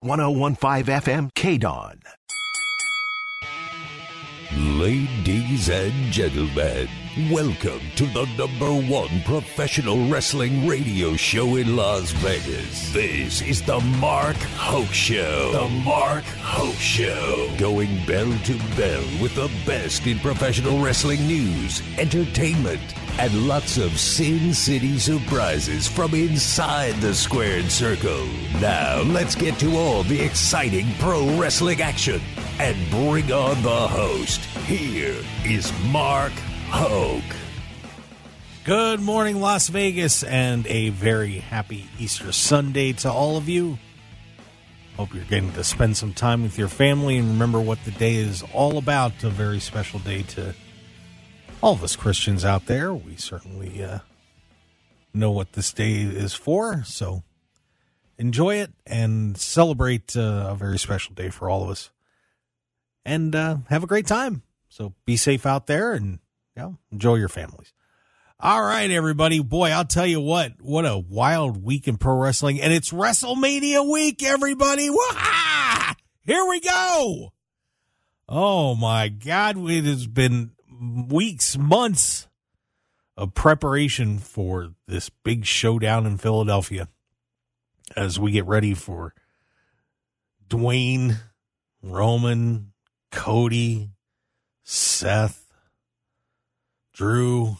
1015 FM KDON. Ladies and gentlemen, welcome to the #1 professional wrestling radio show in Las Vegas. This is the Mark Hoke Show. The Mark Hoke Show. Going bell to bell with the best in professional wrestling news, entertainment, and lots of Sin City surprises from inside the squared circle. Now, let's get to all the exciting pro wrestling action and bring on the host. Here is Mark Hoke. Good morning, Las Vegas, and a very happy Easter Sunday to all of you. Hope you're getting to spend some time with your family and remember what the day is all about. A very special day to all of us Christians out there. We certainly know what this day is for, so enjoy it and celebrate a very special day for all of us. And have a great time. So be safe out there and enjoy your families. All right, everybody. Boy, I'll tell you what a wild week in pro wrestling. And it's WrestleMania week, everybody. Wah! Here we go. Oh, my God. It has been weeks, months of preparation for this big showdown in Philadelphia as we get ready for Dwayne, Roman, Cody, Seth, Drew,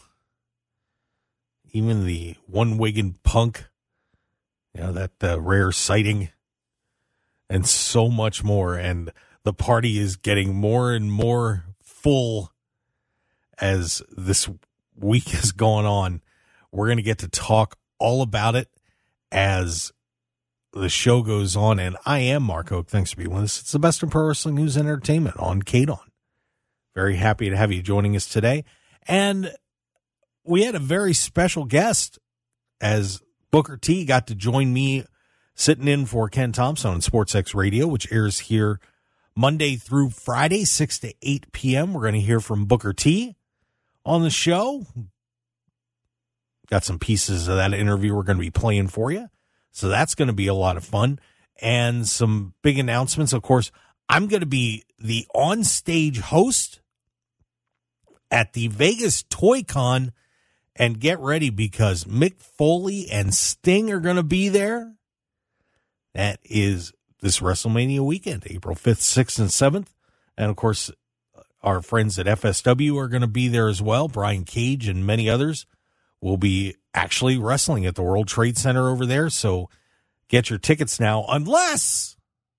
even the one-wigged Punk, that rare sighting, and so much more. And the party is getting more and more full as this week has gone on. We're going to get to talk all about it as the show goes on. And I am Mark Hoke. Thanks for being with us. It's the best in pro wrestling news and entertainment on KDON. Very happy to have you joining us today. And we had a very special guest as Booker T got to join me sitting in for Ken Thompson on SportsX Radio, which airs here Monday through Friday, 6 to 8 p.m. We're going to hear from Booker T on the show. Got some pieces of that interview we're going to be playing for you. So that's going to be a lot of fun. And some big announcements. Of course, I'm going to be the on-stage host at the Vegas Toy Con. And get ready because Mick Foley and Sting are going to be there. That is this WrestleMania weekend, April 5th, 6th, and 7th. And, of course, our friends at FSW are going to be there as well. Brian Cage and many others will be actually wrestling at the World Trade Center over there. So get your tickets now, unless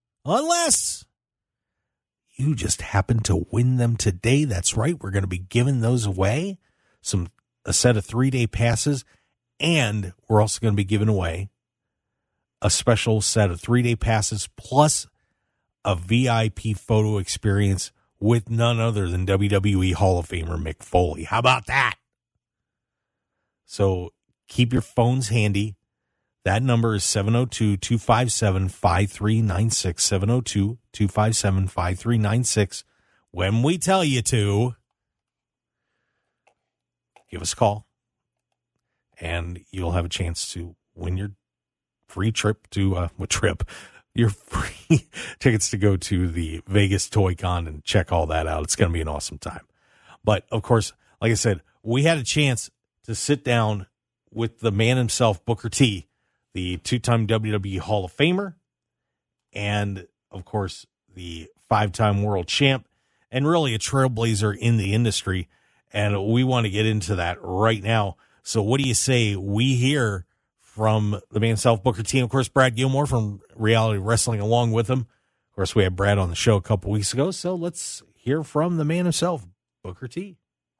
you just happen to win them today. That's right. We're going to be giving those away, a set of 3-day passes, and we're also going to be giving away a special set of 3-day passes plus a VIP photo experience with none other than WWE Hall of Famer Mick Foley. How about that? So keep your phones handy. That number is 702-257-5396, 702-257-5396. When we tell you to, give us a call, and you'll have a chance to win your free trip to, your free tickets to go to the Vegas Toy Con and check all that out. It's going to be an awesome time. But, of course, like I said, we had a chance to sit down with the man himself, Booker T, the two-time WWE Hall of Famer, and, of course, the 5-time world champ, and really a trailblazer in the industry. And we want to get into that right now. So what do you say we hear from the man himself, Booker T, and, of course, Brad Gilmore from Reality Wrestling along with him. Of course, we had Brad on the show a couple weeks ago, so let's hear from the man himself, Booker T.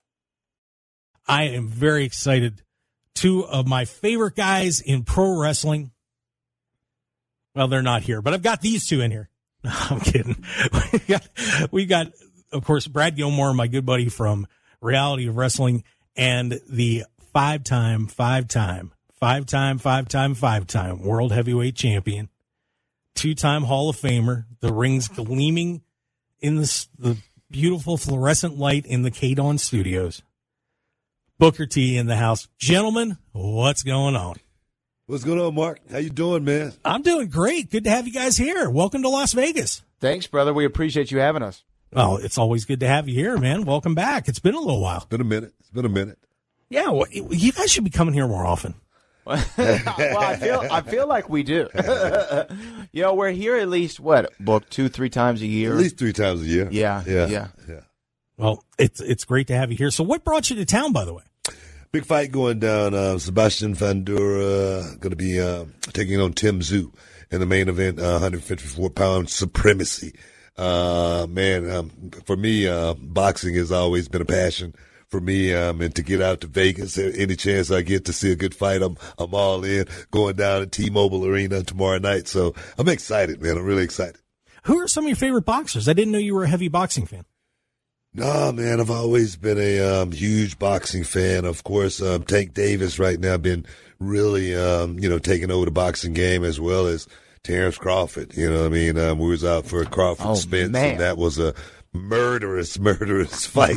I am very excited. Two of my favorite guys in pro wrestling. Well, they're not here, but I've got these two in here. No, I'm kidding. We got, of course, Brad Gilmore, my good buddy from Reality of Wrestling, and the five-time world heavyweight champion, 2-time Hall of Famer, the rings gleaming in the beautiful fluorescent light in the KDON studios. Booker T in the house. Gentlemen, what's going on? What's going on, Mark? How you doing, man? I'm doing great. Good to have you guys here. Welcome to Las Vegas. Thanks, brother. We appreciate you having us. Well, it's always good to have you here, man. Welcome back. It's been a little while. It's been a minute. Yeah, well, you guys should be coming here more often. Well, I feel like we do. We're here at least, Book 2-3 times a year? At least 3 times a year. Yeah. Well, it's great to have you here. So what brought you to town, by the way? Big fight going down. Sebastian Fundora going to be taking on Tim Tszyu in the main event, 154-pound supremacy. For me, boxing has always been a passion for me, and to get out to Vegas, any chance I get to see a good fight, I'm all in. Going down to T-Mobile Arena tomorrow night, so I'm excited, man. I'm really excited. Who are some of your favorite boxers? I didn't know you were a heavy boxing fan. No, man, I've always been a huge boxing fan. Of course, Tank Davis right now been really, taking over the boxing game, as well as Terrence Crawford. You know what I mean? We was out for a Crawford Spence, man. and that was a murderous fight.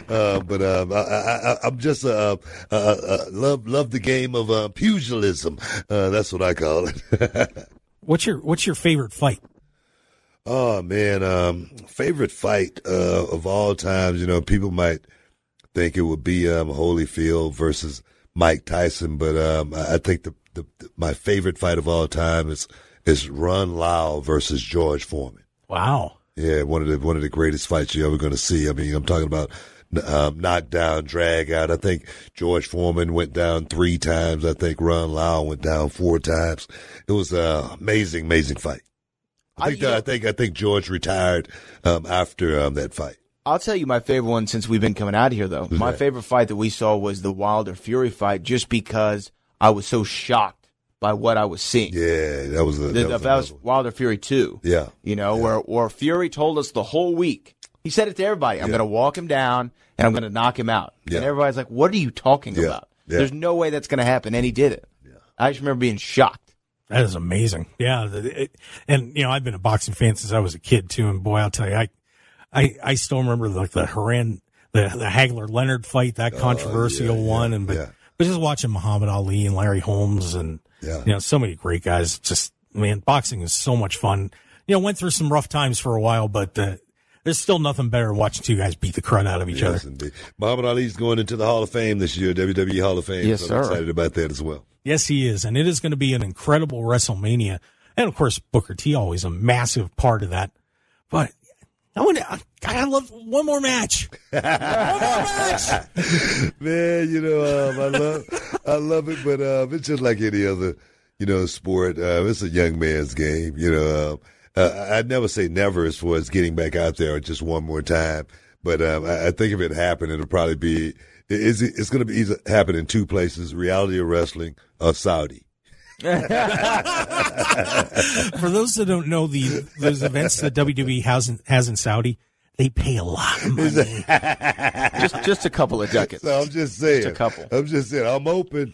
I'm just love the game of pugilism. That's what I call it. What's your favorite fight? Oh man, favorite fight of all times. You know, people might think it would be Holyfield versus Mike Tyson, but I think my favorite fight of all time is Ron Lyle versus George Foreman. Wow. Yeah, one of the greatest fights you're ever going to see. I mean, I'm talking about knockdown, drag out. I think George Foreman went down 3 times. I think Ron Lyle went down 4 times. It was an amazing fight. I think George retired after that fight. I'll tell you my favorite one since we've been coming out of here, though. My favorite fight that we saw was the Wilder Fury fight, just because I was so shocked by what I was seeing. Yeah, that was Wilder Fury 2. Yeah. Where Fury told us the whole week. He said it to everybody. I'm going to walk him down and I'm going to knock him out. Yeah. And everybody's like, what are you talking about? Yeah. There's no way that's going to happen. And he did it. Yeah. I just remember being shocked. That is amazing. Yeah. I've been a boxing fan since I was a kid too. And boy, I'll tell you, I still remember like the Hagler Leonard fight, that controversial one. But just watching Muhammad Ali and Larry Holmes and, so many great guys. Just, man, boxing is so much fun. Went through some rough times for a while, but there's still nothing better than watching 2 guys beat the crud out of each other. Indeed. Muhammad Ali's going into the Hall of Fame this year, WWE Hall of Fame. Yes, so sir. I'm excited about that as well. Yes, he is. And it is going to be an incredible WrestleMania. And, of course, Booker T always a massive part of that. But I love one more match. One more match. Man, I love it, but it's just like any other, sport. It's a young man's game. I'd never say never as far as getting back out there just one more time. But I think if it happened, it'll probably be it's going to be either happen in 2 places: reality of wrestling or Saudi. For those that don't know, those events that WWE has in Saudi, they pay a lot of money. just a couple of ducats. So I'm just saying. Just a couple. I'm just saying. I'm open.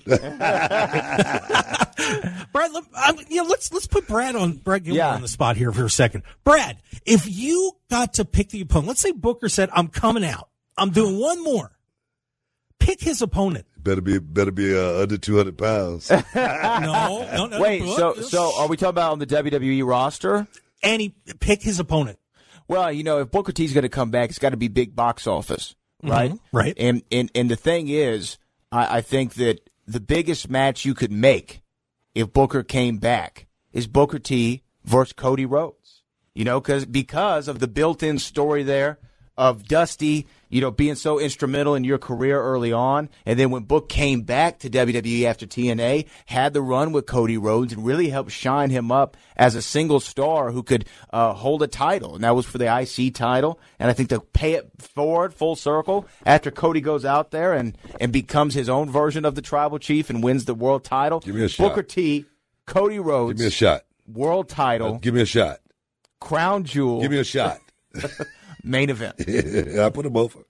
Brad, let's put Brad Gilmore on the spot here for a second. Brad, if you got to pick the opponent, let's say Booker said, "I'm coming out. I'm doing one more." Pick his opponent. Better be under 200 pounds. No. Wait, so are we talking about on the WWE roster? And pick his opponent. Well, if Booker T's going to come back, it's got to be big box office, right? Mm-hmm, right. And the thing is, I think that the biggest match you could make if Booker came back is Booker T versus Cody Rhodes. Because of the built-in story there of Dusty, being so instrumental in your career early on. And then when Book came back to WWE after TNA, had the run with Cody Rhodes and really helped shine him up as a single star who could hold a title. And that was for the IC title. And I think to pay it forward full circle after Cody goes out there and becomes his own version of the Tribal Chief and wins the world title. Give me a shot. Booker T, Cody Rhodes. Give me a shot. World title. Give me a shot. Crown jewel. Give me a shot. Main event. I put them over.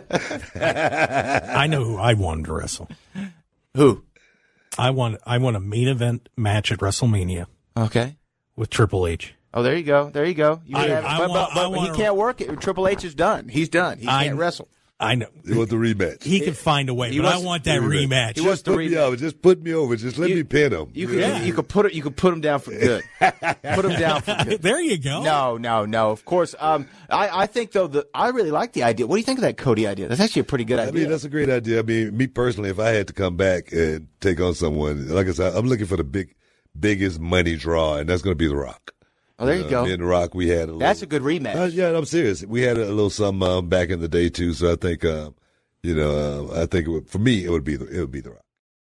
I know who I wanted to wrestle. Who? I want a main event match at WrestleMania. Okay. With Triple H. Oh, there you go. You but he can't work it. Triple H is done. He's done. He can't wrestle. I know. He wants the rematch. He could find a way, but I want that rematch. He wants the rematch. Just put me over. Just let me pin him. You could put him down for good. Put him down for good. There you go. No. Of course. I think though I really like the idea. What do you think of that Cody idea? That's actually a pretty good idea. I mean, that's a great idea. I mean, me personally, if I had to come back and take on someone, like I said, I'm looking for the biggest money draw, and that's going to be The Rock. Oh, there you go. Me and The Rock, we had that's a good rematch. Yeah, I'm serious. We had a little something back in the day too. So I think, I think for me, it would be The Rock.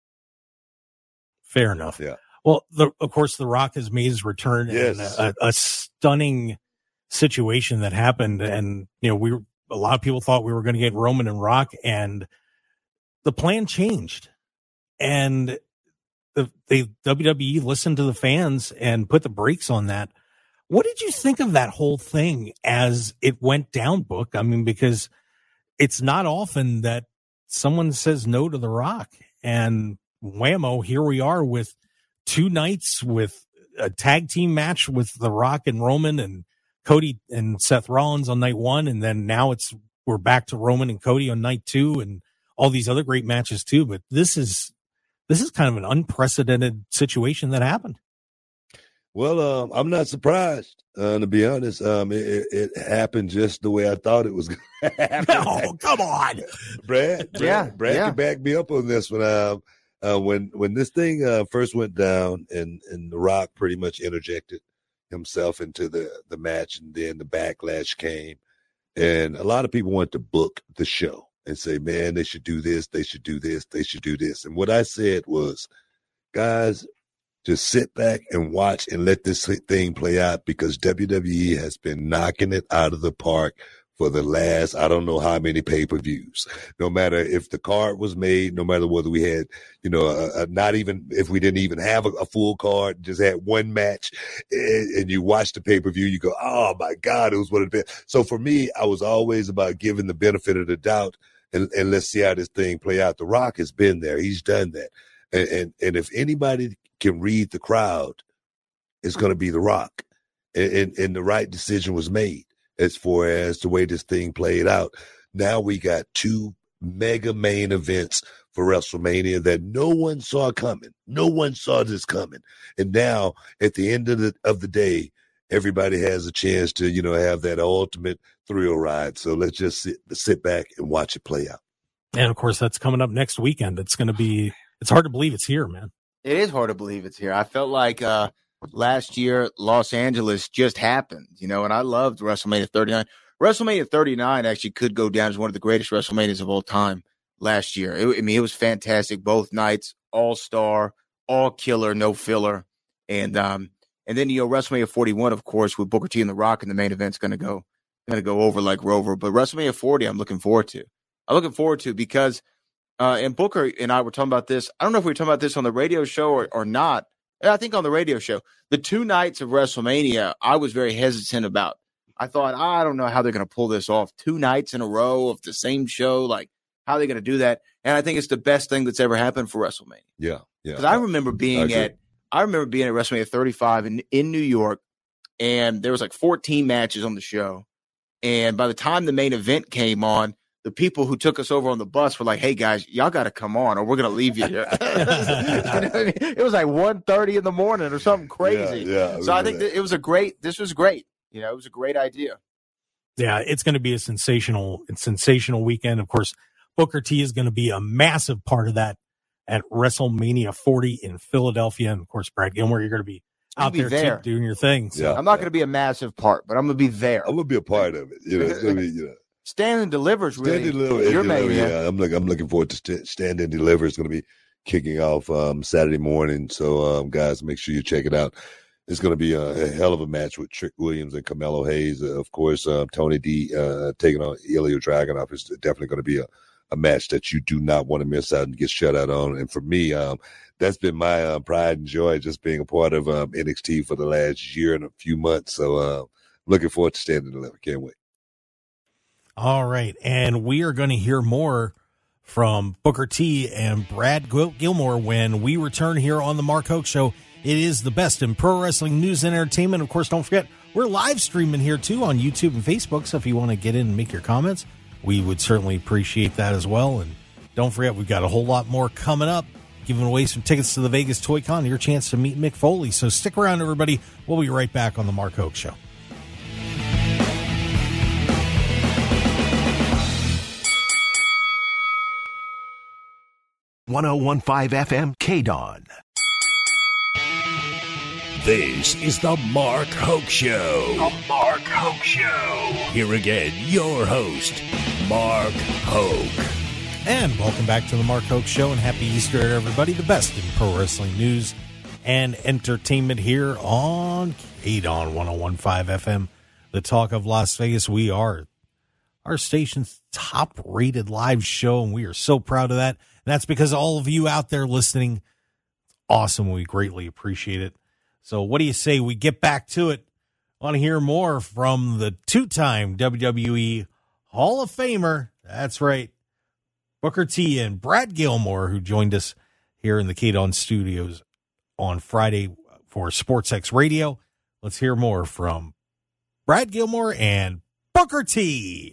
Fair enough. Yeah. Well, of course, The Rock has made his return. Yes. And a stunning situation that happened, and a lot of people thought we were going to get Roman and Rock, and the plan changed, and the WWE listened to the fans and put the brakes on that. What did you think of that whole thing as it went down, Book? I mean, because it's not often that someone says no to The Rock, and whammo, here we are with 2 nights with a tag team match with The Rock and Roman and Cody and Seth Rollins on night 1. And then now we're back to Roman and Cody on night 2 and all these other great matches too. But this is kind of an unprecedented situation that happened. Well, I'm not surprised, to be honest. It happened just the way I thought it was going to happen. Oh, come on. Brad can back me up on this one. When this thing first went down and The Rock pretty much interjected himself into the match, and then the backlash came, and a lot of people wanted to book the show and say, man, they should do this, they should do this, they should do this. And what I said was, guys, just sit back and watch and let this thing play out, because WWE has been knocking it out of the park for the last, I don't know how many pay-per-views. No matter if the card was made, no matter whether we had, not even if we didn't even have a full card, just had one match, and you watch the pay-per-view, you go, oh my God, it was what it been. So for me, I was always about giving the benefit of the doubt and let's see how this thing play out. The Rock has been there. He's done that. And if anybody can read the crowd, it's going to be The Rock. And the right decision was made as far as the way this thing played out. Now we got 2 mega main events for WrestleMania that no one saw coming. No one saw this coming. And now at the end of the day, everybody has a chance to, have that ultimate thrill ride. So let's just sit back and watch it play out. And of course, that's coming up next weekend. It's hard to believe it's here, man. It is hard to believe it's here. I felt like last year Los Angeles just happened, and I loved WrestleMania 39. WrestleMania 39 actually could go down as one of the greatest WrestleManias of all time last year. It was fantastic. Both nights, all-star, all killer, no filler. And then, WrestleMania 41, of course, with Booker T and The Rock in the main event is going to go over like Rover. But WrestleMania 40, I'm looking forward to because and Booker and I were talking about this. I don't know if we were talking about this on the radio show or not. I think on the radio show. The 2 nights of WrestleMania, I was very hesitant about. I thought, I don't know how they're going to pull this off. 2 nights in a row of the same show. Like, how are they going to do that? And I think it's the best thing that's ever happened for WrestleMania. Yeah. Because I remember being at WrestleMania 35 in New York, and there was like 14 matches on the show. And by the time the main event came on, the people who took us over on the bus were like, hey, guys, y'all got to come on or we're going to leave you here. You know what I mean? It was like 1:30 in the morning or something crazy. Yeah, so I think this was great. It was a great idea. Yeah, it's going to be a sensational weekend. Of course, Booker T is going to be a massive part of that at WrestleMania 40 in Philadelphia. And of course, Brad Gilmore, you're going to be out there too, doing your thing. So. Yeah, I'm not going to be a massive part, but I'm going to be there. I'm going to be a part of it. It's going to be, Stand and Deliver's really. Your main, yeah. I'm looking forward to Stand and Deliver. It's going to be kicking off Saturday morning. So, guys, make sure you check it out. It's going to be a hell of a match with Trick Williams and Carmelo Hayes. Of course, Tony D taking on Ilya Dragunov is definitely going to be a match that you do not want to miss out and get shut out on. And for me, that's been my pride and joy, just being a part of NXT for the last year and a few months. So, looking forward to Stand and Deliver. Can't wait. All right, and we are going to hear more from Booker T and Brad Gilmore when we return here on the Mark Hoke Show. It is the best in pro wrestling news and entertainment. Of course, don't forget, we're live streaming here too on YouTube and Facebook, so if you want to get in and make your comments, we would certainly appreciate that as well. And don't forget, we've got a whole lot more coming up, giving away some tickets to the Vegas Toy Con, your chance to meet Mick Foley. So stick around, everybody. We'll be right back on the Mark Hoke Show. .1015 FM KDON. This is the Mark Hoke Show. The Mark Hoke Show. Here again, your host, Mark Hoke. And welcome back to the Mark Hoke Show, and happy Easter, everybody. The best in pro wrestling news and entertainment here on KDON 1015 FM, the talk of Las Vegas. We are our station's top-rated live show, and we are so proud of that. And that's because all of you out there listening, awesome. We greatly appreciate it. So what do you say we get back to it? Want to hear more from the two-time WWE Hall of Famer? That's right, Booker T and Brad Gilmore, who joined us here in the KDON studios on Friday for SportsX Radio. Let's hear more from Brad Gilmore and Booker T.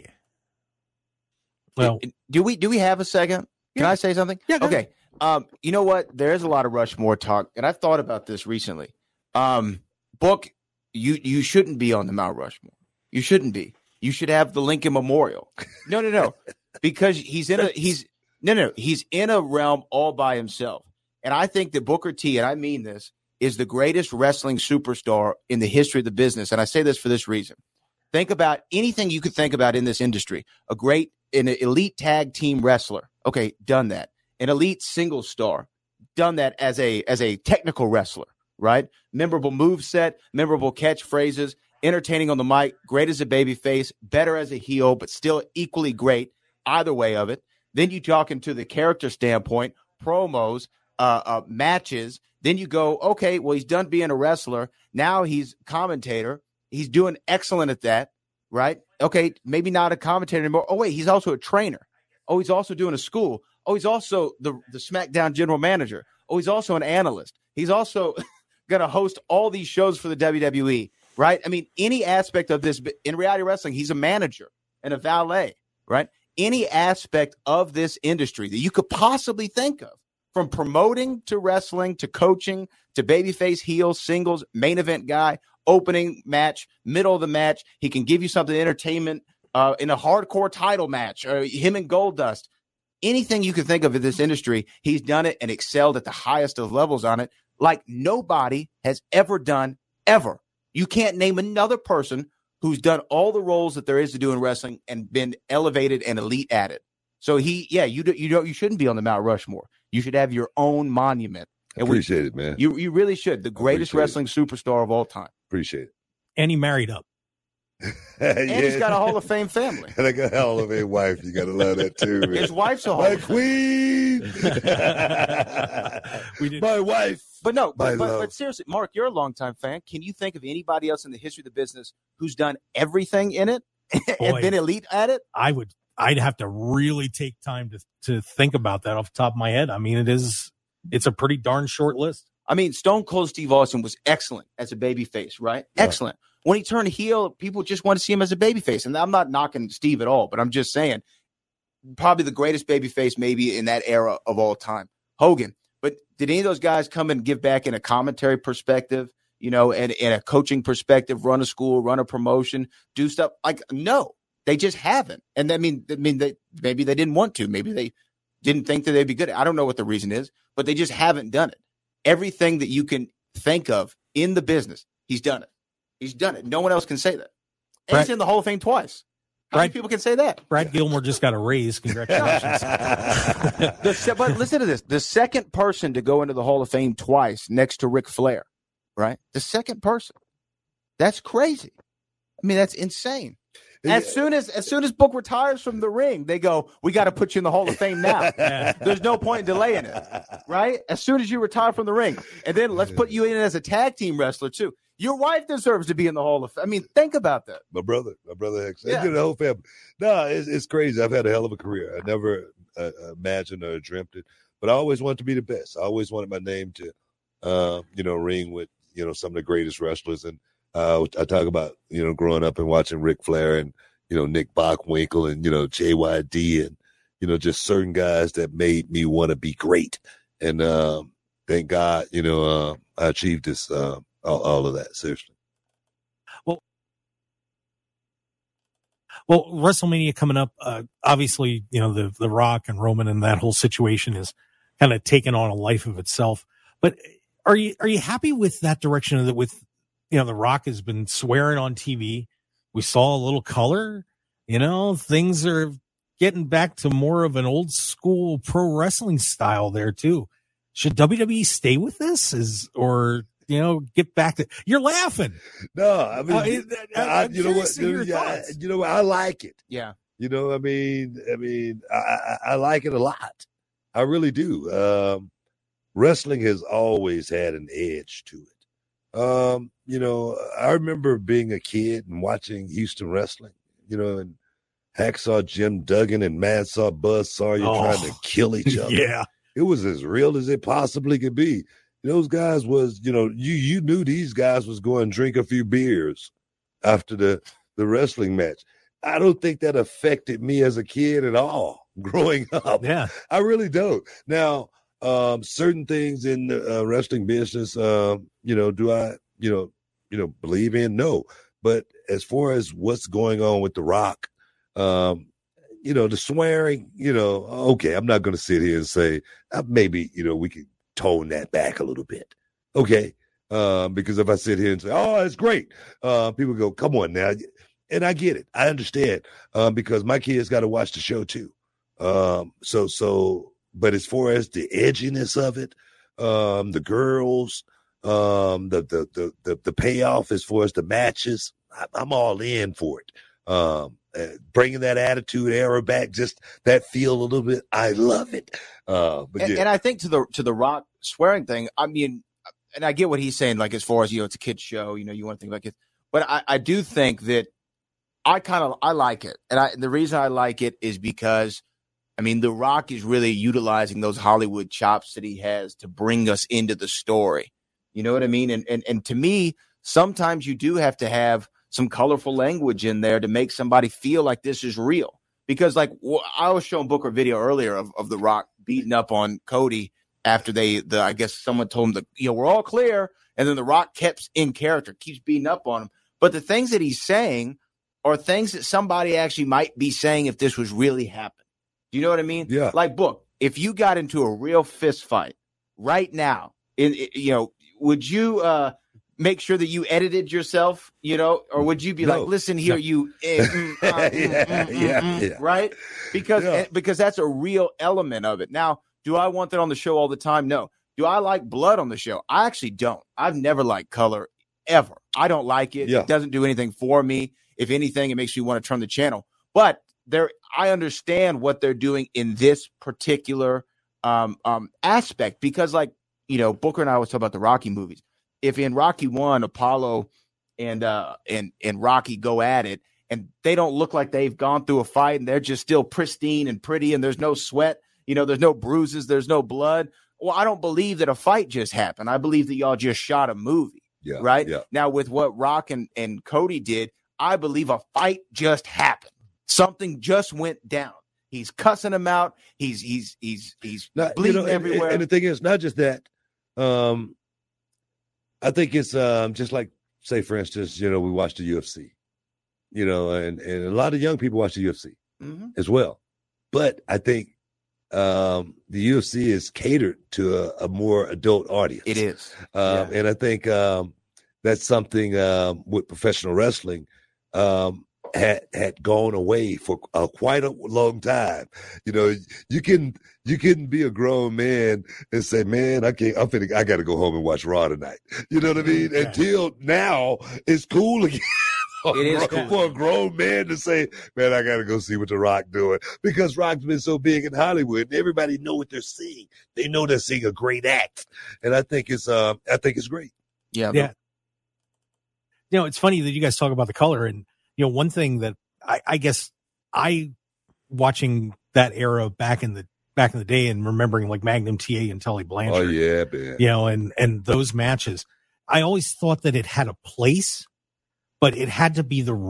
Well, do we have a second? Can I say something? Yeah. Okay. You know what? There's a lot of Rushmore talk, and I've thought about this recently. Book, you shouldn't be on the Mount Rushmore. You shouldn't be. You should have the Lincoln Memorial. No. Because he's in a realm all by himself. And I think that Booker T, and I mean this, is the greatest wrestling superstar in the history of the business. And I say this for this reason. Think about anything you could think about in this industry. An elite tag team wrestler. Okay, done that. An elite single star. Done that as a technical wrestler, right? Memorable moveset, memorable catchphrases, entertaining on the mic, great as a babyface, better as a heel, but still equally great either way of it. Then you talk into the character standpoint, promos, matches. Then you go, okay, well, he's done being a wrestler. Now he's commentator. He's doing excellent at that, right? Okay, maybe not a commentator anymore. Oh, wait, he's also a trainer. Oh, he's also doing a school. Oh, he's also the SmackDown general manager. Oh, he's also an analyst. He's also going to host all these shows for the WWE, right? I mean, any aspect of this, in reality wrestling, he's a manager and a valet, right? Any aspect of this industry that you could possibly think of, from promoting to wrestling to coaching to babyface, heel, singles, main event guy, opening match, middle of the match. He can give you something entertainment in a hardcore title match, or him and Goldust. Anything you can think of in this industry, he's done it and excelled at the highest of levels on it, like nobody has ever done, ever. You can't name another person who's done all the roles that there is to do in wrestling and been elevated and elite at it. So you shouldn't be on the Mount Rushmore. You should have your own monument. Appreciate it, man. You really should. The greatest wrestling superstar of all time. Appreciate it. And he married up. And he's got a Hall of Fame family. And I got a Hall of Fame wife. You got to love that too, man. His wife's a Hall My of Fame. queen. My wife. But seriously, Mark, you're a longtime fan. Can you think of anybody else in the history of the business who's done everything in it and been elite at it? I'd have to really take time to think about that off the top of my head. I mean, it's a pretty darn short list. I mean, Stone Cold Steve Austin was excellent as a babyface, right? Yeah. Excellent. When he turned heel, people just want to see him as a babyface. And I'm not knocking Steve at all, but I'm just saying probably the greatest babyface maybe in that era of all time. Hogan. But did any of those guys come and give back in a commentary perspective, and in a coaching perspective, run a school, run a promotion, do stuff? Like, no, they just haven't. And maybe they didn't want to. Maybe they didn't think that they'd be good. I don't know what the reason is, but they just haven't done it. Everything that you can think of in the business, he's done it. He's done it. No one else can say that. And he's in the Hall of Fame twice. How many people can say that? Brad Gilmore just got a raise. Congratulations. But listen to this. The second person to go into the Hall of Fame twice next to Ric Flair, right? The second person. That's crazy. I mean, that's insane. As soon as Book retires from the ring, they go, we got to put you in the Hall of Fame now. There's no point in delaying it, right? As soon as you retire from the ring. And then let's put you in as a tag team wrestler, too. Your wife deserves to be in the Hall of Fame. I mean, think about that. My brother Hex. Yeah. The whole family. No, it's crazy. I've had a hell of a career. I never imagined or dreamt it, but I always wanted to be the best. I always wanted my name to, ring with, some of the greatest wrestlers. And I talk about, growing up and watching Ric Flair and, Nick Bockwinkel and, JYD and, just certain guys that made me want to be great. And thank God, I achieved this, all of that, seriously. Well, WrestleMania coming up, obviously, the Rock and Roman and that whole situation is kind of taken on a life of itself. But are you happy with that direction that with, the Rock has been swearing on TV? We saw a little color, things are getting back to more of an old school pro wrestling style there too. Should WWE stay with this get back to, you're laughing. No, I mean, you know what? I like it. Yeah. I like it a lot. I really do. Wrestling has always had an edge to it. I remember being a kid and watching Houston wrestling, and Hacksaw Jim Duggan and Mad Saw Buzz Sawyer trying to kill each other. Yeah. It was as real as it possibly could be. Those guys was, you knew these guys was going to drink a few beers after the wrestling match. I don't think that affected me as a kid at all growing up. Yeah. I really don't. Now, certain things in the wrestling business, do I, believe in? No. But as far as what's going on with The Rock, the swearing, okay, I'm not going to sit here and say maybe, we could tone that back a little bit. Okay. Because if I sit here and say, oh, it's great, people go, come on now. And I get it. I understand. Because my kids got to watch the show too. But as far as the edginess of it, the girls, the payoff as far as the matches, I'm all in for it. Bringing that attitude era back, just that feel a little bit. I love it. And I think to the Rock swearing thing, I mean, and I get what he's saying, like as far as, it's a kid's show, you want to think about kids, but I do think that I like it. And the reason I like it is because, The Rock is really utilizing those Hollywood chops that he has to bring us into the story. You know what I mean? And to me, sometimes you do have to have some colorful language in there to make somebody feel like this is real. Because I was showing Booker a video earlier of The Rock beating up on Cody after I guess someone told him we're all clear. And then The Rock keeps in character, keeps beating up on him. But the things that he's saying are things that somebody actually might be saying if this was really happening. Do you know what I mean? Yeah. Like, Book, if you got into a real fist fight right now, would you make sure that you edited yourself, or would you be like, listen here, you, right? Because that's a real element of it. Now, do I want that on the show all the time? No. Do I like blood on the show? I actually don't. I've never liked color ever. I don't like it. Yeah. It doesn't do anything for me. If anything, it makes me want to turn the channel. But I understand what they're doing in this particular aspect because, Booker and I was talking about the Rocky movies. If in Rocky 1, Apollo and Rocky go at it, and they don't look like they've gone through a fight, and they're just still pristine and pretty, and there's no sweat, there's no bruises, there's no blood. Well, I don't believe that a fight just happened. I believe that y'all just shot a movie, right? Yeah. Now, with what Rock and Cody did, I believe a fight just happened. Something just went down. He's cussing him out. He's bleeding everywhere. And the thing is, not just that. I think it's just like, say, for instance, we watch the UFC, and a lot of young people watch the UFC as well. But I think the UFC is catered to a more adult audience. It is. And I think that's something with professional wrestling had gone away for quite a long time. You can be a grown man and say, man, I got to go home and watch Raw tonight. You know what I mean? Yeah. Until now, it's cool again. For a grown man to say, man, I got to go see what The Rock doing, because Rock's been so big in Hollywood and everybody know what they're seeing. They know they're seeing a great act. And I think it's great. Yeah. Yeah. It's funny that you guys talk about the color, and one thing that I guess watching that era back in the day and remembering like Magnum TA and Tully Blanchard. Oh yeah, man. And those matches, I always thought that it had a place, but it had to be the right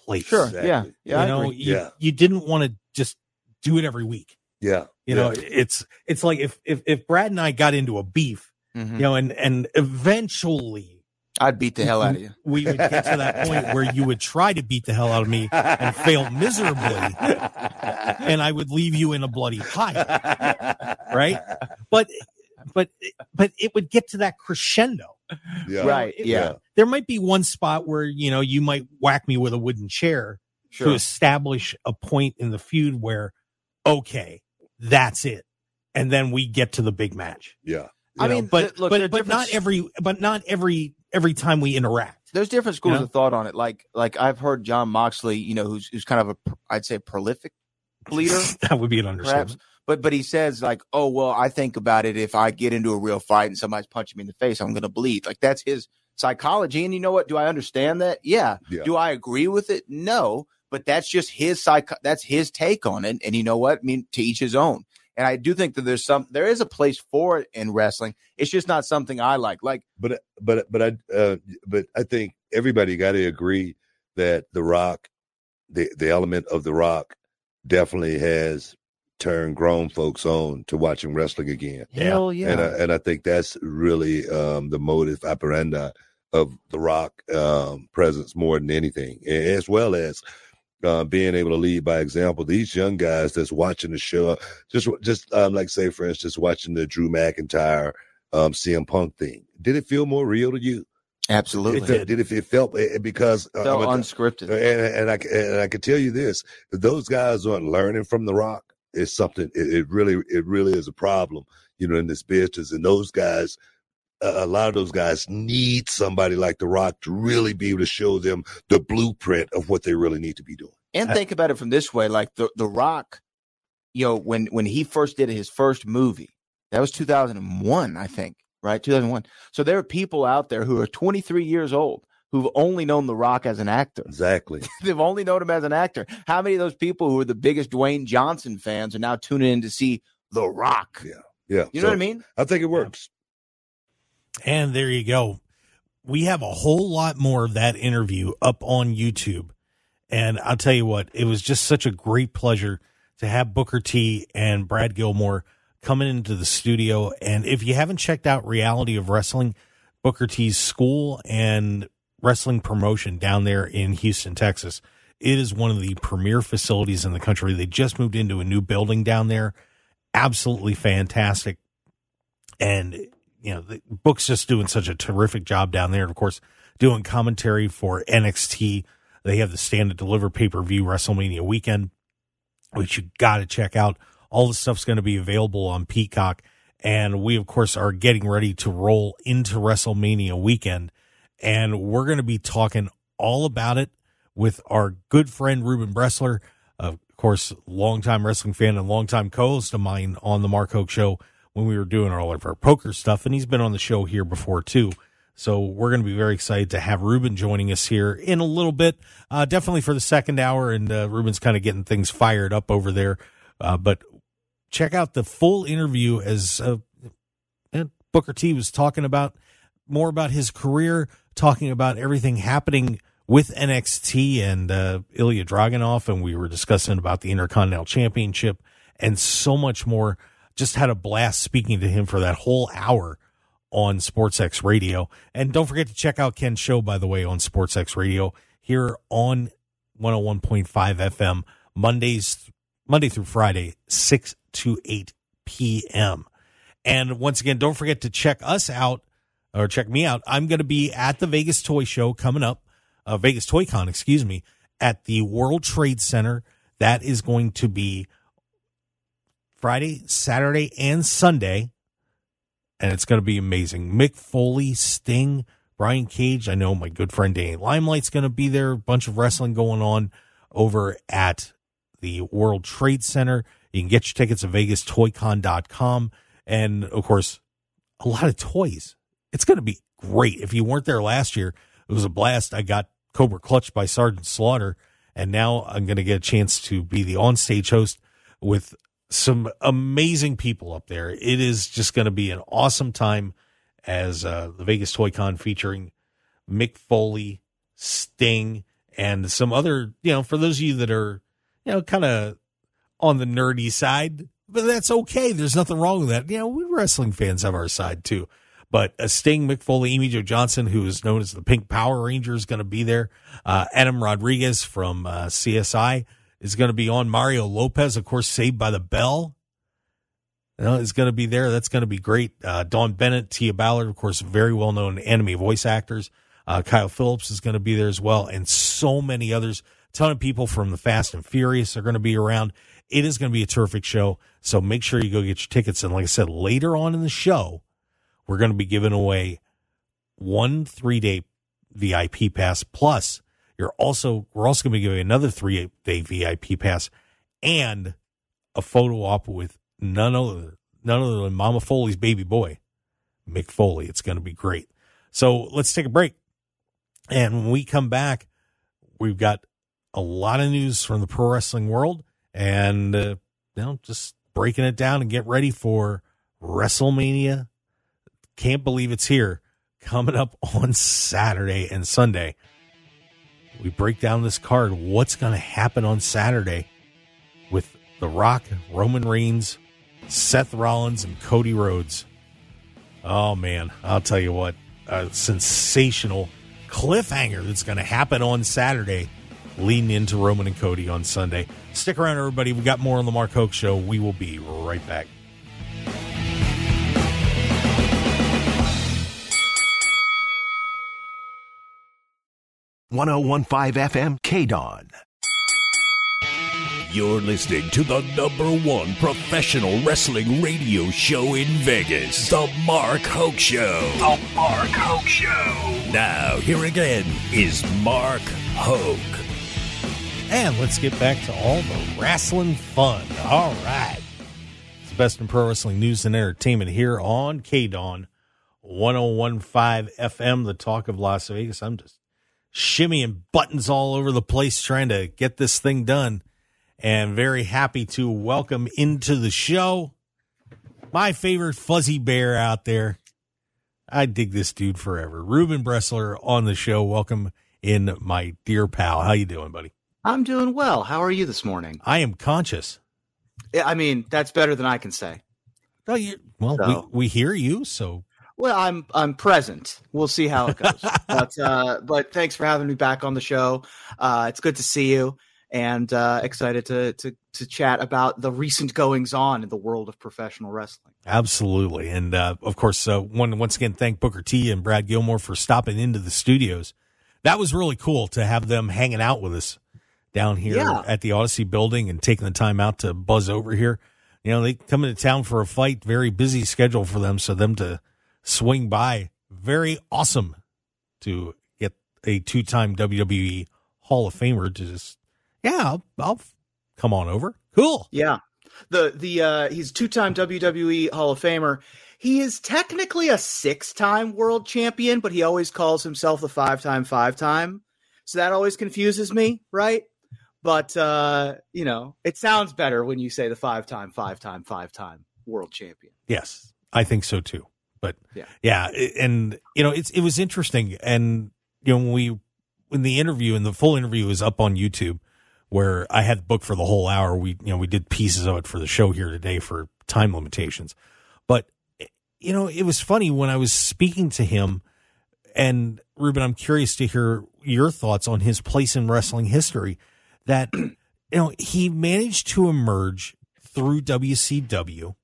place. Sure. Exactly. Yeah. Yeah. I you know, agree. you didn't want to just do it every week. Yeah. You know, it's like if Brad and I got into a beef, Mhm. you know, and eventually I'd beat the hell out of you. we would get to that point where you would try to beat the hell out of me and fail miserably, and I would leave you in a bloody pile, right? But it would get to that crescendo. Yeah. Right. Yeah. There might be one spot where, you know, you might whack me with a wooden chair to Sure. establish a point in the feud where, okay, that's it. And then we get to the big match. Yeah. I You know, mean, but look, there are not every time we interact. There's different schools You know? of thought on it. Like I've heard John Moxley, you know, who's kind of I'd say prolific leader, That would be an perhaps. understatement. But he says like, oh well, I think about it. If I get into a real fight and somebody's punching me in the face, I'm going to bleed. Like that's his psychology. And you know what? Do I understand that? Yeah. Yeah. Do I agree with it? No. But that's just his that's his take on it. And you know what? I mean, to each his own. And I do think that there is a place for it in wrestling. It's just not something I like. Like, But I think everybody got to agree that The Rock, the element of The Rock, definitely has turned grown folks on to watching wrestling again. hell yeah. And I think that's really the modus operandi of The Rock presence more than anything, as well as being able to lead by example. These young guys that's watching the show, just like say for instance, watching the Drew McIntyre CM Punk thing. Did it feel more real to you? Absolutely. It felt because Felt unscripted. and I can tell you this: if those guys aren't learning from The Rock, it's something. It really is a problem, you know, in this business. And those guys, a lot of those guys need somebody like The Rock to really be able to show them the blueprint of what they really need to be doing. And think about it from this way, like the Rock, you know, when he first did his first movie, that was 2001, I think, right? 2001. So there are people out there who are 23 years old who've only known The Rock as an actor. Exactly. They've only known him as an actor. How many of those people who are the biggest Dwayne Johnson fans are now tuning in to see The Rock? Yeah. You know what I mean? I think it works. And there you go. We have a whole lot more of that interview up on YouTube. And I'll tell you what, it was just such a great pleasure to have Booker T and Brad Gilmore coming into the studio. And if you haven't checked out Reality of Wrestling, Booker T's school and wrestling promotion down there in Houston, Texas, it is one of the premier facilities in the country. They just moved into a new building down there. Absolutely fantastic. And you know, the Book's just doing such a terrific job down there. And of course, doing commentary for NXT. They have the Stand and Deliver pay-per-view WrestleMania weekend, which you got to check out. All the stuff's going to be available on Peacock. And we, of course, are getting ready to roll into WrestleMania weekend. And we're going to be talking all about it with our good friend, Ruben Bressler, of course, longtime wrestling fan and longtime co-host of mine on the Mark Hoke Show when we were doing all of our poker stuff. And he's been on the show here before, too. So we're going to be very excited to have Ruben joining us here in a little bit, definitely for the second hour. And Ruben's kind of getting things fired up over there. But check out the full interview as Booker T was talking about more about his career, talking about everything happening with NXT and Ilya Dragunov. And we were discussing about the Intercontinental Championship and so much more. Just had a blast speaking to him for that whole hour on SportsX Radio. And don't forget to check out Ken's show, by the way, on SportsX Radio here on 101.5 FM, Monday through Friday, 6 to 8 p.m. And once again, don't forget to check us out, or check me out. I'm going to be at the Vegas Toy Show coming up, Vegas Toy Con, at the World Trade Center. That is going to be Friday, Saturday, and Sunday. And it's going to be amazing. Mick Foley, Sting, Brian Cage. I know my good friend Danny Limelight's going to be there. A bunch of wrestling going on over at the World Trade Center. You can get your tickets at VegasToyCon.com. And, of course, a lot of toys. It's going to be great. If you weren't there last year, it was a blast. I got Cobra Clutch by Sergeant Slaughter. And now I'm going to get a chance to be the on-stage host with some amazing people up there. It is just going to be an awesome time as the Vegas Toy Con featuring Mick Foley, Sting, and some other, for those of you that are, kind of on the nerdy side, but that's okay. There's nothing wrong with that. We wrestling fans have our side too. But Sting, Mick Foley, Amy Jo Johnson, who is known as the Pink Power Ranger, is going to be there. Adam Rodriguez from CSI is going to be on. Mario Lopez, of course, Saved by the Bell, is going to be there. That's going to be great. Dawn Bennett, Tia Ballard, of course, very well-known anime voice actors. Kyle Phillips is going to be there as well, and so many others. A ton of people from the Fast and Furious are going to be around. It is going to be a terrific show, so make sure you go get your tickets. And like I said, later on in the show, we're going to be giving away 1 3-day VIP pass. Plus, we're also going to be giving another 3-day VIP pass and a photo op with none other than Mama Foley's baby boy, Mick Foley. It's going to be great. So let's take a break. And when we come back, we've got a lot of news from the pro wrestling world and, just breaking it down and get ready for WrestleMania. Can't believe it's here, coming up on Saturday and Sunday. We break down this card. What's going to happen on Saturday with The Rock, Roman Reigns, Seth Rollins, and Cody Rhodes? Oh, man, I'll tell you what, a sensational cliffhanger that's going to happen on Saturday leading into Roman and Cody on Sunday. Stick around, everybody. We got more on the Mark Hoke Show. We will be right back. .1015 FM KDON. You're listening to the #1 professional wrestling radio show in Vegas, The Mark Hoke Show. The Mark Hoke Show. Now, here again is Mark Hoke. And let's get back to all the wrestling fun. All right. It's the best in pro wrestling news and entertainment here on KDON 1015 FM, the talk of Las Vegas. I'm just shimmying buttons all over the place trying to get this thing done. And very happy to welcome into the show my favorite fuzzy bear out there. I dig this dude forever. Ruben Bressler on the show. Welcome in, my dear pal. How you doing, buddy? I'm doing well. How are you this morning? I am conscious. I mean, that's better than I can say. Oh, we hear you, so. Well, I'm present. We'll see how it goes. But thanks for having me back on the show. It's good to see you, and excited to chat about the recent goings on in the world of professional wrestling. Absolutely, and of course, once again, thank Booker T and Brad Gilmore for stopping into the studios. That was really cool to have them hanging out with us down here at the Odyssey building and taking the time out to buzz over here. They come into town for a fight, very busy schedule for them, so them to swing by, very awesome to get a 2-time WWE Hall of Famer to just, I'll come on over. Cool. Yeah. He's 2-time WWE Hall of Famer. He is technically a 6-time world champion, but he always calls himself the 5-time. So that always confuses me, right? But, it sounds better when you say the 5-time world champion. Yes, I think so too. But and it was interesting, and when the interview and the full interview is up on YouTube, where I had booked for the whole hour. We did pieces of it for the show here today for time limitations, but it was funny when I was speaking to him. And Ruben, I'm curious to hear your thoughts on his place in wrestling history. That he managed to emerge through WCW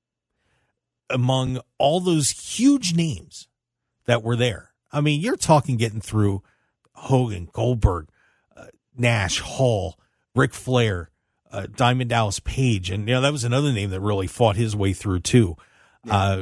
among all those huge names that were there. I mean, you're talking getting through Hogan, Goldberg, Nash, Hall, Ric Flair, Diamond Dallas Page. And, that was another name that really fought his way through too. Yeah.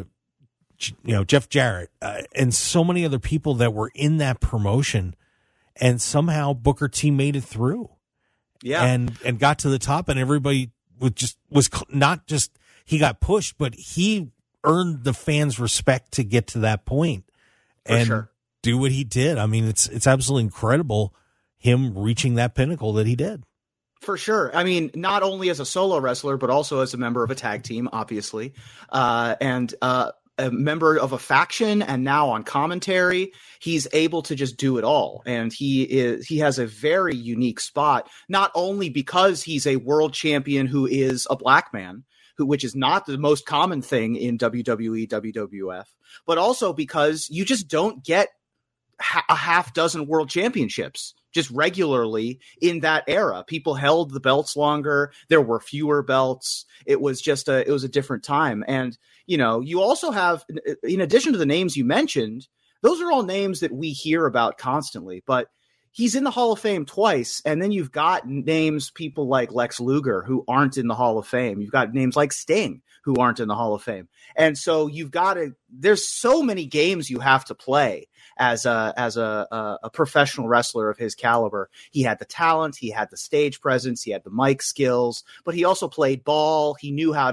Jeff Jarrett, and so many other people that were in that promotion, and somehow Booker T made it through. Yeah. And got to the top, and everybody was not just, he got pushed, but he earned the fans' respect to get to that point and do what he did. I mean, it's absolutely incredible him reaching that pinnacle that he did. For sure. I mean, not only as a solo wrestler, but also as a member of a tag team, obviously. And a member of a faction and now on commentary. He's able to just do it all. And he has a very unique spot, not only because he's a world champion who is a black man, which is not the most common thing in WWE, WWF, but also because you just don't get a half dozen world championships just regularly in that era. People held the belts longer. There were fewer belts. It was a different time. And, you also have, in addition to the names you mentioned, those are all names that we hear about constantly, but he's in the Hall of Fame twice. And then you've got names, people like Lex Luger, who aren't in the Hall of Fame. You've got names like Sting, who aren't in the Hall of Fame. And so there's so many games you have to play as a professional wrestler of his caliber. He had the talent, he had the stage presence, he had the mic skills, but he also played ball. He knew how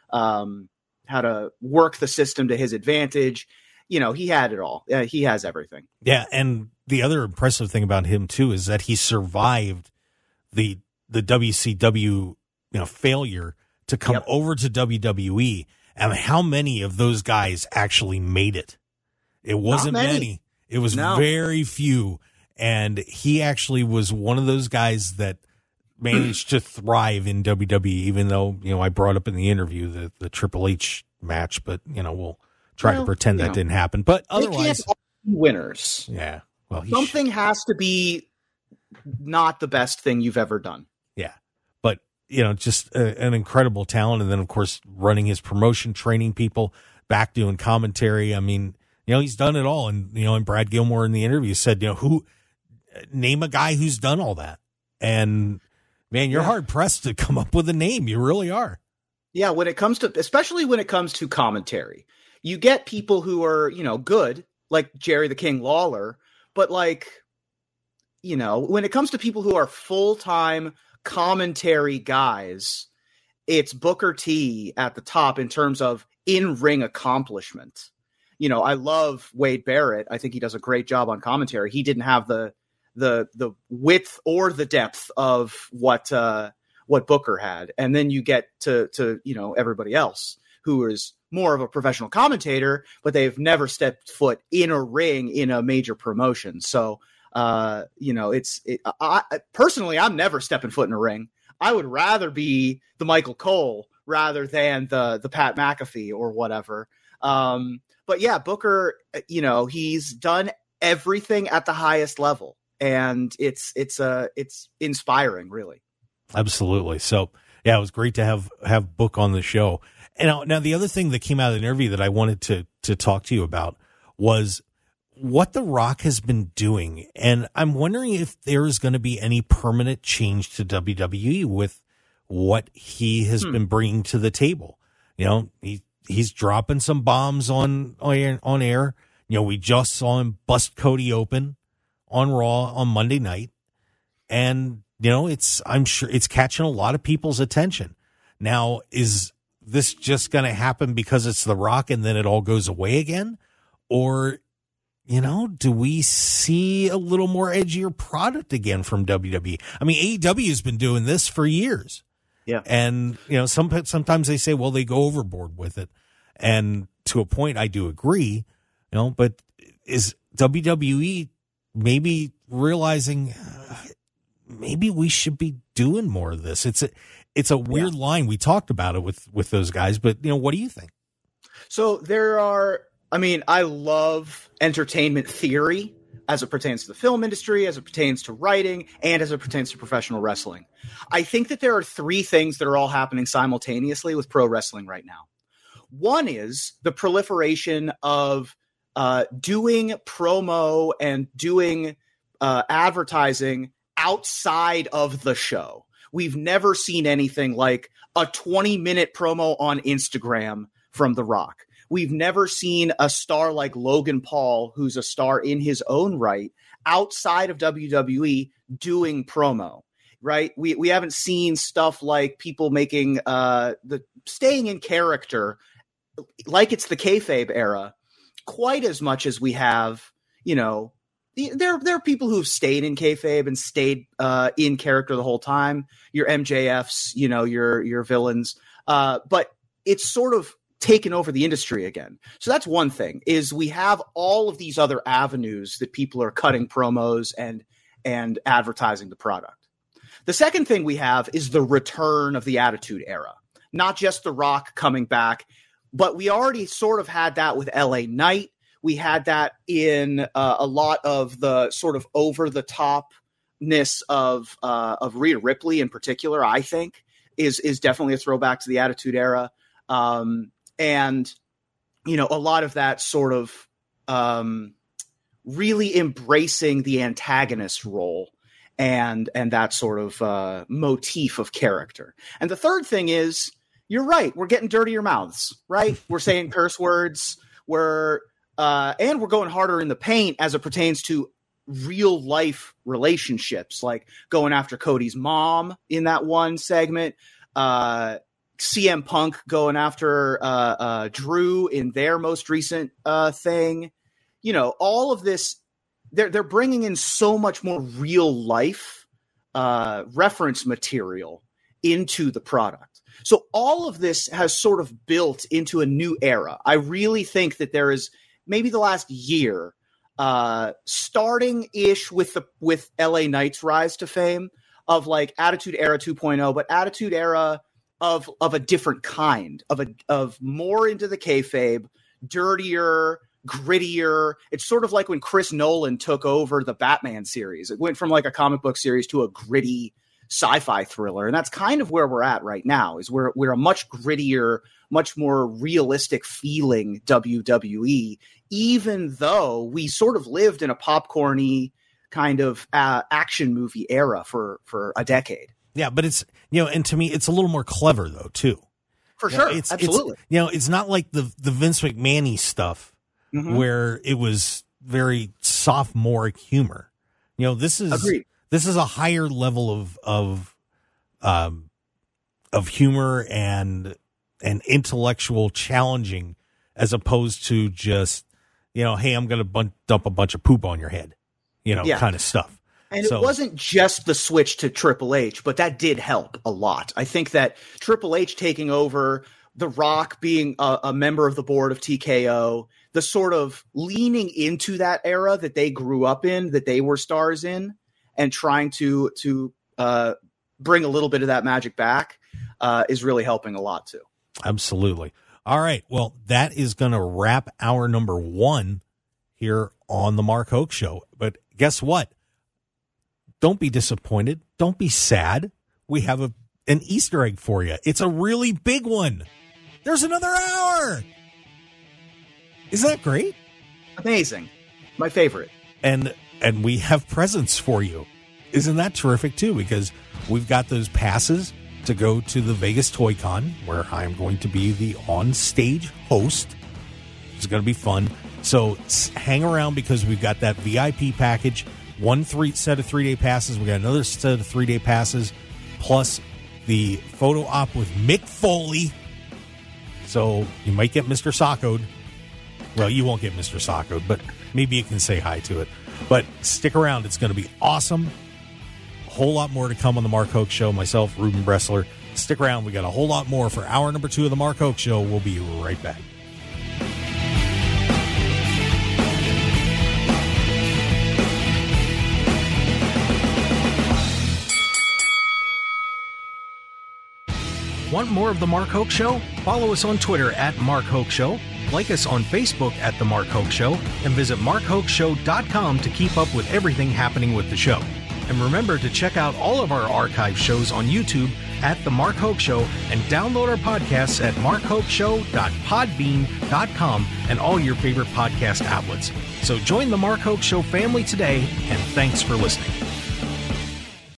to work the system to his advantage. He had it all. He has everything. Yeah, and the other impressive thing about him too is that he survived the WCW failure to come over to WWE. And how many of those guys actually made it? It wasn't many. It was very few. And he actually was one of those guys that managed to thrive in WWE, even though, I brought up in the interview the Triple H match, but, we'll try to pretend that didn't happen. But otherwise, they can't all be winners. Yeah. Well, something has to be not the best thing you've ever done. Yeah. But, just an incredible talent. And then, of course, running his promotion, training people, back doing commentary. I mean, he's done it all. And, Brad Gilmore in the interview said, name a guy who's done all that. And, man, you're hard pressed to come up with a name. You really are. Yeah. Especially when it comes to commentary, you get people who are, good, like Jerry the King Lawler. But when it comes to people who are full-time commentary guys, it's Booker T at the top in terms of in-ring accomplishment. I love Wade Barrett. I think he does a great job on commentary. He didn't have the width or the depth of what Booker had. And then you get to everybody else who is more of a professional commentator, but they've never stepped foot in a ring in a major promotion. So, personally, I'm never stepping foot in a ring. I would rather be the Michael Cole rather than the Pat McAfee or whatever. But yeah, Booker, he's done everything at the highest level, and it's inspiring, really. Absolutely. So yeah, it was great to have Book on the show. And now the other thing that came out of the interview that I wanted to talk to you about was what The Rock has been doing. And I'm wondering if there's going to be any permanent change to WWE with what he has been bringing to the table. He's dropping some bombs on air. We just saw him bust Cody open on Raw on Monday night. And, I'm sure it's catching a lot of people's attention. Now, is this just going to happen because it's The Rock and then it all goes away again? Or, do we see a little more edgier product again from WWE? I mean, AEW has been doing this for years. Yeah. And, sometimes they say, well, they go overboard with it. And to a point, I do agree, but is WWE maybe realizing maybe we should be doing more of this? It's a weird line. We talked about it with those guys, but what do you think? So I love entertainment theory as it pertains to the film industry, as it pertains to writing, and as it pertains to professional wrestling. I think that there are three things that are all happening simultaneously with pro wrestling right now. One is the proliferation of doing promo and doing advertising outside of the show. We've never seen anything like a 20-minute promo on Instagram from The Rock. We've never seen a star like Logan Paul, who's a star in his own right, outside of WWE doing promo, right? We haven't seen stuff like people making the staying in character like it's the kayfabe era quite as much as we have, there are people who've stayed in kayfabe and stayed in character the whole time. Your MJFs, your villains. But it's sort of taken over the industry again. So that's one thing, is we have all of these other avenues that people are cutting promos and advertising the product. The second thing we have is the return of the Attitude Era. Not just The Rock coming back, but we already sort of had that with LA Knight. We had that in a lot of the sort of over-the-topness of Rhea Ripley in particular, I think, is definitely a throwback to the Attitude Era. And, you know, a lot of that sort of really embracing the antagonist role and that sort of motif of character. And the third thing is, you're right, we're getting dirtier mouths, right? We're saying curse words, and we're going harder in the paint as it pertains to real life relationships, like going after Cody's mom in that one segment, CM Punk going after Drew in their most recent thing. You know, all of this, they're bringing in so much more real life reference material into the product. So all of this has sort of built into a new era. I really think that there is maybe the last year, starting ish with LA Knight's rise to fame, of like Attitude Era 2.0, but Attitude Era of a different kind, of more into the kayfabe, dirtier, grittier. It's sort of like when Chris Nolan took over the Batman series. It went from like a comic book series to a gritty sci-fi thriller. And that's kind of where we're at right now, is we're a much grittier, much more realistic feeling WWE, even though we sort of lived in a popcorny kind of action movie era for a decade. Yeah, but it's, you know, and to me, it's a little more clever though, too. For sure. Absolutely. It's, you know, it's not like the Vince McMahon-y stuff where it was very sophomoric humor. You know, this is a higher level of humor and intellectual challenging, as opposed to just, you know, hey, I'm going to dump a bunch of poop on your head, you know, kind of stuff. And it wasn't just the switch to Triple H, but that did help a lot. I think that Triple H taking over, The Rock being a member of the board of TKO, the sort of leaning into that era that they grew up in, that they were stars in, and trying to bring a little bit of that magic back is really helping a lot too. Absolutely. All right. Well, that is going to wrap our number one here on the Mark Hoke Show. But guess what? Don't be disappointed. Don't be sad. We have an Easter egg for you. It's a really big one. There's another hour. Isn't that great? Amazing. My favorite. And we have presents for you. Isn't that terrific too? Because we've got those passes to go to the Vegas Toy Con, where I'm going to be the on-stage host. It's going to be fun. So hang around, because we've got that VIP package, set of 3-day passes. We got another set of 3-day passes, plus the photo op with Mick Foley. So you might get Mr. Sockoed. Well, you won't get Mr. Sockoed, but maybe you can say hi to it. But stick around. It's going to be awesome. A whole lot more to come on the Mark Hoke Show. Myself, Ruben Bressler. Stick around. We got a whole lot more for hour number 2 of the Mark Hoke Show. We'll be right back. Want more of The Mark Hoke Show? Follow us on Twitter at Mark Hoke Show, like us on Facebook at The Mark Hoke Show, and visit markhokeshow.com to keep up with everything happening with the show. And remember to check out all of our archive shows on YouTube at The Mark Hoke Show, and download our podcasts at markhokeshow.podbean.com and all your favorite podcast outlets. So join The Mark Hoke Show family today, and thanks for listening.